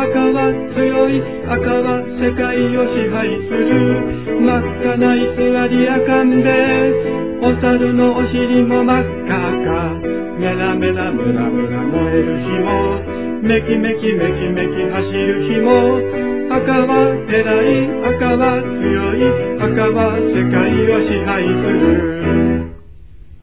赤は強い、赤は世界を支配する。真っ赤な偽り赤んで、お猿のお尻も真っ赤赤。メラメラムラムラ燃える日も、メキメキメキメキ走る日も、赤は偉い、赤は強い、赤は世界を支配する。